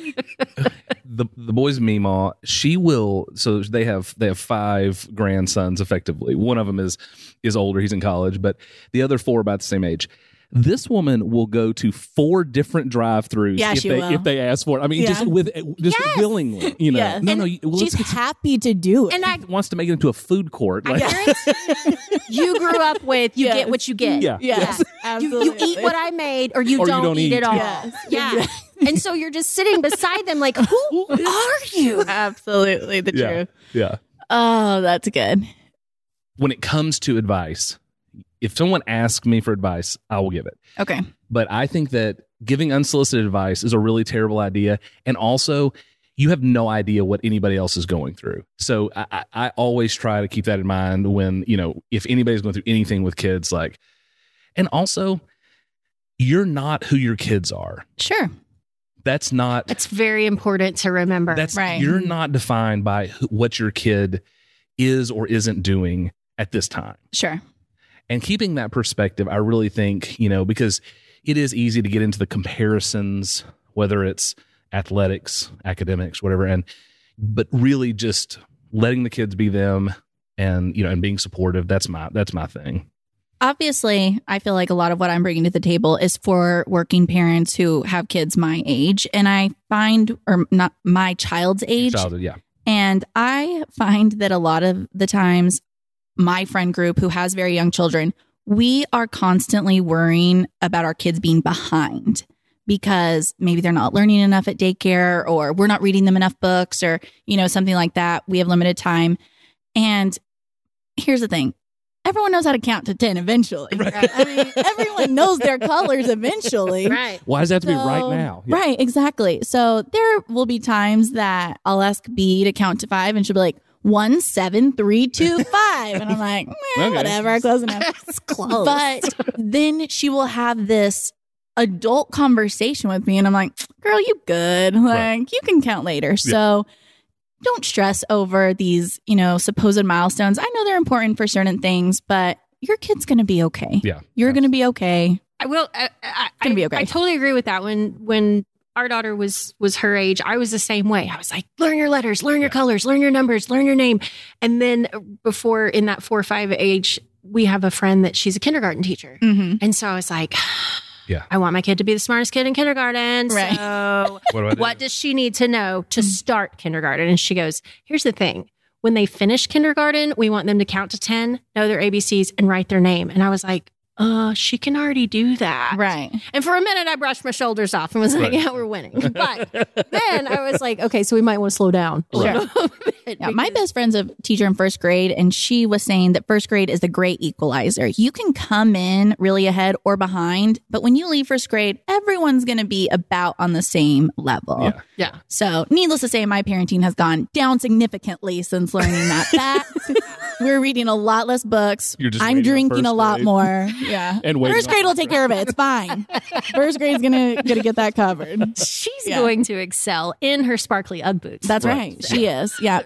The boys' Meemaw, she will. So they have 5 grandsons. Effectively, one of them is older; he's in college, but the other 4 are about the same age. This woman will go to 4 different drive-throughs if they ask for it. I mean, just willingly, Yes. No, she's happy to do it. And I wants to make it into a food court. Like, you grew up with you get what you get. Yeah. Yes, absolutely. You eat what I made or you don't eat it all. Yes. Yeah. And so you're just sitting beside them like, who are you? Absolutely the truth. Yeah. Oh, that's good. When it comes to advice, if someone asks me for advice, I will give it. Okay. But I think that giving unsolicited advice is a really terrible idea. And also, you have no idea what anybody else is going through. So I always try to keep that in mind when, if anybody's going through anything with kids, like, and also, you're not who your kids are. Sure. That's very important to remember. That's right. You're not defined by what your kid is or isn't doing at this time. Sure. And keeping that perspective, I really think, because it is easy to get into the comparisons, whether it's athletics, academics, whatever, but really just letting the kids be them and, and being supportive. That's my thing. Obviously, I feel like a lot of what I'm bringing to the table is for working parents who have kids my age. And I find, or not my child's age. Childhood, yeah. And I find that a lot of the times, my friend group who has very young children, we are constantly worrying about our kids being behind because maybe they're not learning enough at daycare or we're not reading them enough books or, something like that. We have limited time. And here's the thing. Everyone knows how to count to 10 eventually. Right? I mean, everyone knows their colors eventually. Right. Why does that have to be right now? Yeah. Right, exactly. So there will be times that I'll ask B to count to 5 and she'll be like, 1, 7, 3, 2, 5. And I'm like, Okay. whatever, close enough. It's close. But then she will have this adult conversation with me and I'm like, girl, you good. Like, Right. you can count later. So don't stress over these, supposed milestones. I know they're important for certain things, but your kid's going to be okay. Yeah. You're going to be okay. I will. Gonna be okay. I totally agree with that. When our daughter was her age, I was the same way. I was like, learn your letters, learn your colors, learn your numbers, learn your name. And then before in that 4 or 5 age, we have a friend that she's a kindergarten teacher. Mm-hmm. And so I was like, Yeah. I want my kid to be the smartest kid in kindergarten. Right. So What do I do? what does she need to know to start kindergarten? And she goes, here's the thing. When they finish kindergarten, we want them to count to 10, know their ABCs, and write their name. And I was like, she can already do that. Right. And for a minute, I brushed my shoulders off and was like, Right. yeah, we're winning. But then I was like, okay, so we might want to slow down. a Right. little bit Yeah, my because- best friend's a teacher in first grade, and she was saying that first grade is the great equalizer. You can come in really ahead or behind, but when you leave first grade, everyone's going to be about on the same level. Yeah. Yeah. So, needless to say, my parenting has gone down significantly since learning that fact. We're reading a lot less books. You're just I'm waiting on drinking a first lot grade. more. Yeah. And waiting first on grade will first take care of it. It's fine. First grade's gonna get that covered. She's Yeah. going to excel in her sparkly Ugg boots. That's Right. right. She is. Yeah.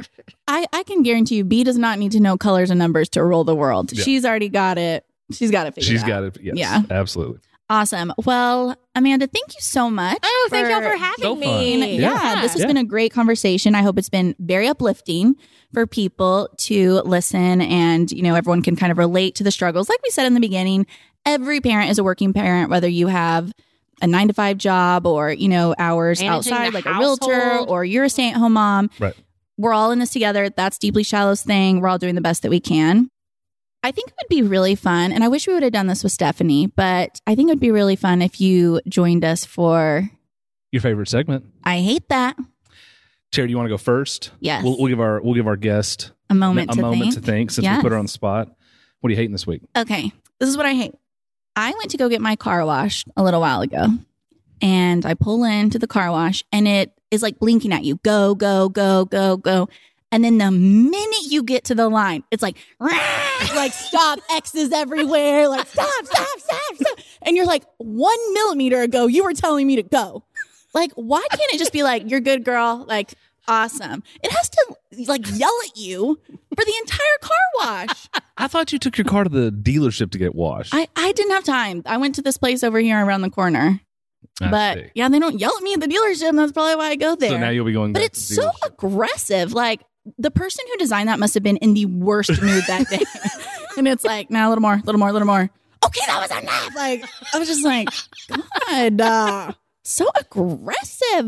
I can guarantee you, B does not need to know colors and numbers to rule the world. Yeah. She's already got it. She's got it figured out. She's got it. Yes, Yeah. absolutely. Awesome. Well, Amanda, thank you so much. Oh, thank y'all for having So fun. me. Yeah, this has Yeah. been a great conversation. I hope it's been very uplifting for people to listen, and everyone can kind of relate to the struggles. Like we said in the beginning, every parent is a working parent, whether you have a 9-to-5 job or hours Managing outside, the like a realtor, household. or you're a stay-at-home mom. Right. We're all in this together. That's Deeply Shallow's thing. We're all doing the best that we can. I think it would be really fun, and I wish we would have done this with Stephanie, but I think it would be really fun if you joined us for Your favorite segment, I Hate That. Terry? Do you want to go first? Yes. We'll give our guest A moment a to moment think. to think since Yes. we put her on the spot. What are you hating this week? Okay, this is what I hate. I went to go get my car washed a little while ago, and I pull into the car wash, and it is like blinking at you, go, go, go, go, go. And then the minute you get to the line, it's like, like stop, X's everywhere, like stop. And you're like, 1 millimeter ago, you were telling me to go. Like, why can't it just be like, you're good, girl, like, awesome? It has to like yell at you for the entire car wash. I thought you took your car to the dealership to get washed. I didn't have time. I went to this place over here around the corner. I But see. yeah, they don't yell at me at the dealership. And that's probably why I go there. So now you'll be going but back it's to the so dealership. aggressive. Like the person who designed that must have been in the worst mood that day. And it's like, now a little more. Okay, that was enough. Like I was just like, God, so aggressive.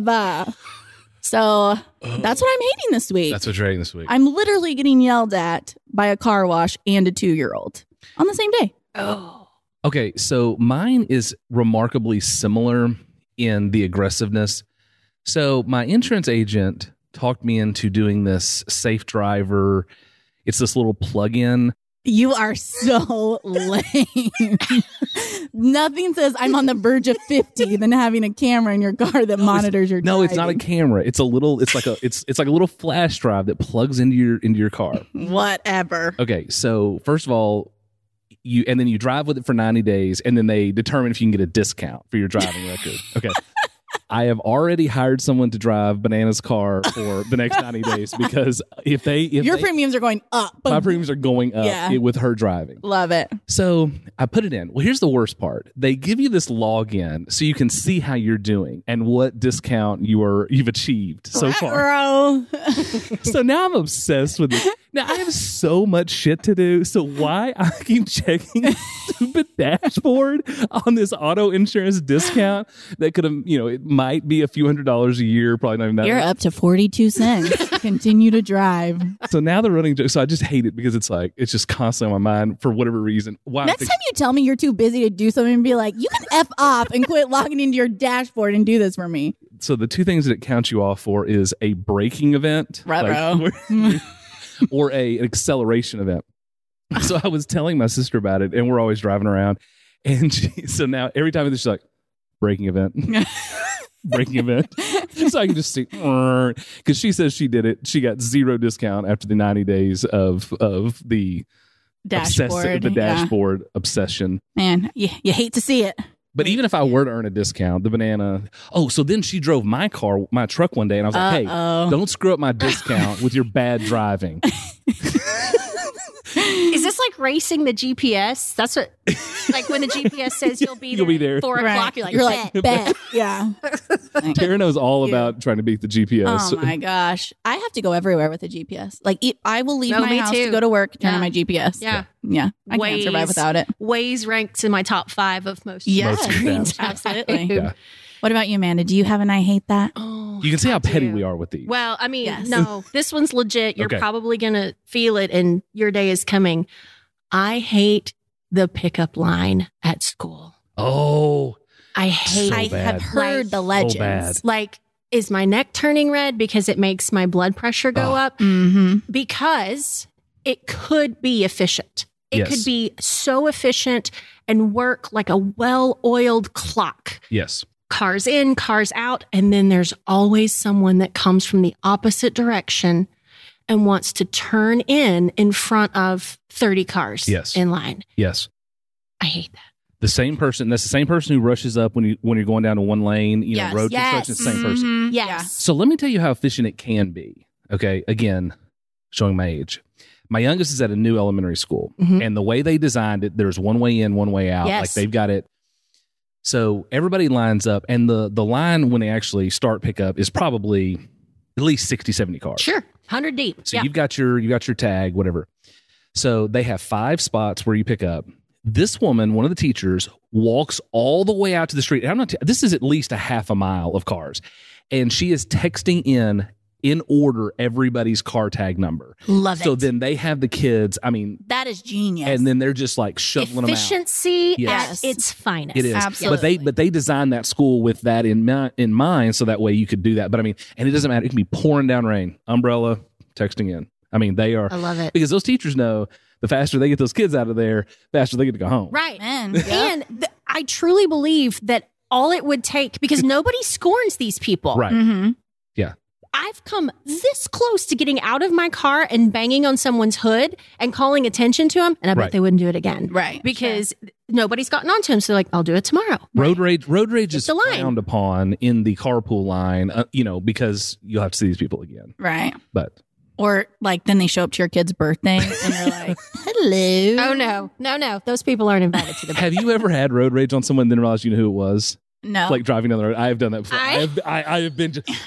So that's what I'm hating this week. That's what you're hating this week. I'm literally getting yelled at by a car wash and a 2-year-old on the same day. Oh. Okay, so mine is remarkably similar in the aggressiveness. So my insurance agent talked me into doing this Safe Driver. It's this little plug-in. You are so lame. Nothing says I'm on the verge of 50 than having a camera in your car that monitors your No, it's not a driving. camera. It's a little. It's like a little flash drive that plugs into your car. Whatever. Okay, so first of all, and then you drive with it for 90 days, and then they determine if you can get a discount for your driving record. Okay. I have already hired someone to drive Banana's car for the next 90 days because if Your premiums are going up. my premiums are going up Yeah. with her driving. Love it. So I put it in. Well, here's the worst part. They give you this login so you can see how you're doing and what discount you've achieved so far. Bro. So now I'm obsessed with it. Now I have so much shit to do. So why I keep checking the stupid dashboard on this auto insurance discount that could have, it might be a few $100s a year, probably not even that. You're up to 42 cents. Continue to drive. So now the running joke. So I just hate it because it's just constantly on my mind for whatever reason. Why? Next time you tell me you're too busy to do something, be like, you can F off and quit logging into your dashboard and do this for me. So the two things that it counts you off for is a braking event, Ruh-roh. or an acceleration event. So I was telling my sister about it, and we're always driving around, and so now every time she's like, braking event, braking event. So I can just see, because she says she did it. She got 0 discount after the 90 days of the Dashboard. the yeah. dashboard obsession. Man, you hate to see it. But even if I were to earn a discount, the Banana. Oh, so then she drove my truck one day, and I was like, "Hey, don't screw up my discount with your bad driving." Is this like racing the GPS? That's what, like when the GPS says you'll be there, there. at 4 o'clock, you're like, bet. bet. Yeah. Tara knows all about trying to beat the GPS. Oh my gosh. I have to go everywhere with a GPS. Like I will leave No, my me house too. to go to work, turn Yeah. on my GPS. Yeah. Yeah. I can't survive Waze. without it. Waze ranks in my top 5 of most. Yes. Most Absolutely. Yeah. What about you, Amanda? Do you have an I hate that? Oh, You can see how I petty do. we are with these. Well, I mean, Yes. no, this one's legit. You're Okay. probably going to feel it and your day is coming. I hate the pickup line at school. Oh, I hate So I bad. have heard Like, the so legends. bad. Like, is my neck turning red because it makes my blood pressure go Oh. up? Mm-hmm. Because it could be efficient. It Yes. could be so efficient and work like a well-oiled clock. yes. Cars in, cars out, and then there's always someone that comes from the opposite direction and wants to turn in front of 30 cars Yes. in line. Yes. I hate that. The same person. That's the same person who rushes up when you're going down to one lane. Yes. Road Yes. construction. Same person. Mhm. Yes. So let me tell you how efficient it can be. Okay. Again, showing my age. My youngest is at a new elementary school, and the way they designed it, there's one way in, one way out. Yes. Like they've got it. So everybody lines up, and the line when they actually start pickup is probably at least 60, 70 cars. Sure. 100 deep. So you've got your tag, whatever. So they have 5 spots where you pick up. This woman, one of the teachers, walks all the way out to the street. And I'm not. This is at least a half a mile of cars, and she is texting in order everybody's car tag number. Love it. So then they have the kids. I mean, That is genius. and then they're just like shoveling them out. Efficiency Yes. at its finest. It is, Absolutely. but they designed that school with that in mind, so that way you could do that. But I mean, and it doesn't matter. It can be pouring down rain, umbrella, texting in. I mean, they are. I love it. Because those teachers know the faster they get those kids out of there, faster they get to go home. Right. Man, And I truly believe that all it would take, because nobody scorns these people. Right. Mm-hmm. Yeah. I've come this close to getting out of my car and banging on someone's hood and calling attention to them, and I bet Right. they wouldn't do it again. Right. Because nobody's gotten on to them, so they're like, I'll do it tomorrow. Road rage is the line. frowned upon in the carpool line, because you'll have to see these people again. Right. But Or like then they show up to your kid's birthday and you're like, hello. Oh, no. Those people aren't invited to the have you ever had road rage on someone and then realized you know who it was? No. Like driving down the road. I have done that before. I- I have been just,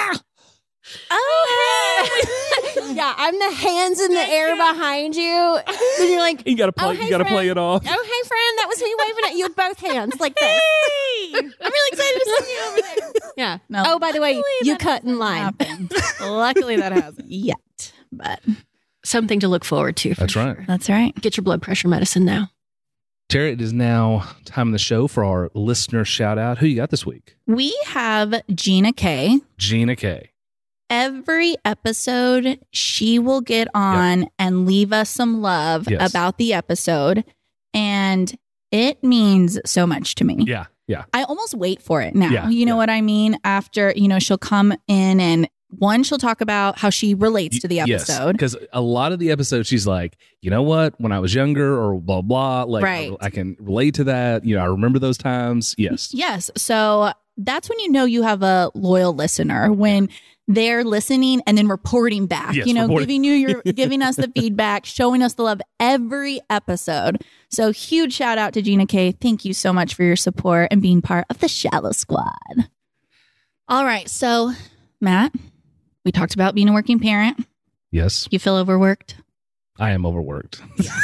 Yeah, I'm the hands in the air behind you. And you're like, you gotta play Oh, hey, you gotta play friend. it off. oh, hey, friend, that was me waving at you with both hands like this. I'm really excited to see you over there. Yeah. No. Oh, by the way, Luckily, you that cut in line. happened. Luckily that hasn't yet. But Something to look forward to. That's right. that's right. Get your blood pressure medicine now. Tara, it is now time in the show for our listener shout out. Who you got this week? We have Gina K. Gina K. Every episode, she will get on and leave us some love Yes. about the episode. And it means so much to me. Yeah. Yeah. I almost wait for it now. Yeah, You know yeah. what I mean? After, she'll come in and she'll talk about how she relates to the episode. Because a lot of the episodes, she's like, you know what? When I was younger, or blah blah. Like, Right. I can relate to that. I remember those times. Yes. Yes. So that's when you know you have a loyal listener, when they're listening and then reporting back, Yes, reporting. giving us the feedback, showing us the love every episode. So huge shout out to Gina K. Thank you so much for your support and being part of the Shallow Squad. All right. So Matt, we talked about being a working parent. Yes. You feel overworked? I am overworked.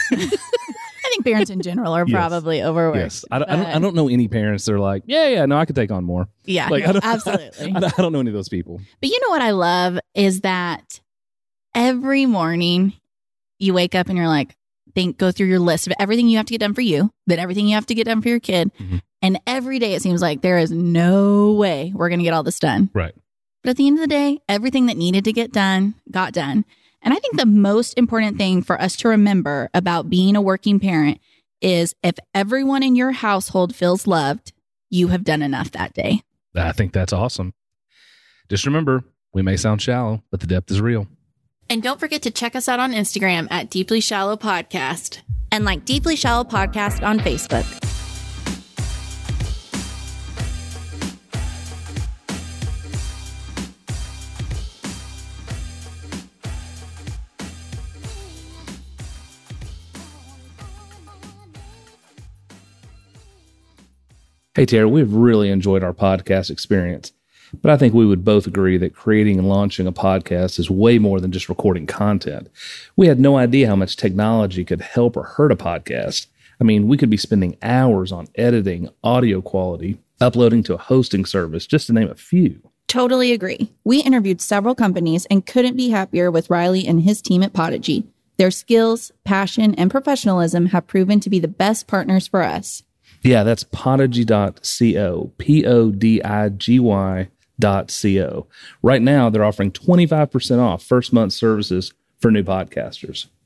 I think parents in general are Yes. probably overworked. Yes. I don't know any parents that are like, no, I could take on more. Yeah, Like, no, I don't, absolutely. I don't know any of those people. But you know what I love is that every morning you wake up and you're like, go through your list of everything you have to get done for you, then everything you have to get done for your kid. Mhm. And every day it seems like there is no way we're going to get all this done. Right. But at the end of the day, everything that needed to get done got done. And I think the most important thing for us to remember about being a working parent is if everyone in your household feels loved, you have done enough that day. I think that's awesome. Just remember, we may sound shallow, but the depth is real. And don't forget to check us out on Instagram at Deeply Shallow Podcast and like Deeply Shallow Podcast on Facebook. Hey, Tara, we've really enjoyed our podcast experience, but I think we would both agree that creating and launching a podcast is way more than just recording content. We had no idea how much technology could help or hurt a podcast. I mean, we could be spending hours on editing, audio quality, uploading to a hosting service, just to name a few. Totally agree. We interviewed several companies and couldn't be happier with Riley and his team at Podigy. Their skills, passion, and professionalism have proven to be the best partners for us. Yeah, that's podigy.co, PODIGY.co. Right now, they're offering 25% off first month services for new podcasters.